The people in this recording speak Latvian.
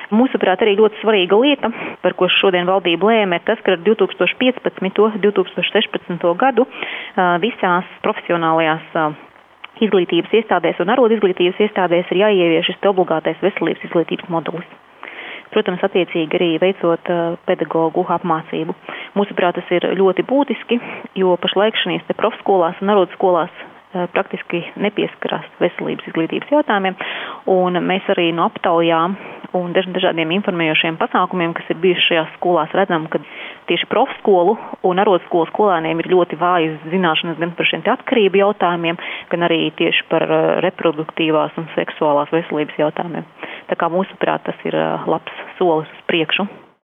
Mūsuprāt, arī ļoti svarīga lieta, par ko šodien valdība lēma, ir tas, ka ar 2015. un 2016. gadu visās profesionālajās izglītības iestādēs un arodu izglītības iestādēs ir jāievieš šis obligātais veselības izglītības modulis. Protams, attiecīgi arī veicot pedagogu apmācību. Mūsuprāt, tas ir ļoti būtiski, jo pašlaik šīs profskolās un arodskolās praktiski nepieskarās veselības izglītības jautājumiem, un mēs arī no aptaujām un dažādiem informējošiem pasākumiem, kas ir bijuši šajās skolās, redzam, ka tieši profskolu un arodskolu skolēniem ir ļoti vājas zināšanas gan par šiem atkarību jautājumiem, gan arī tieši par reproduktīvās un seksuālās veselības jautājumiem. Tā kā mūsuprāt, tas ir labs solis uz priekšu.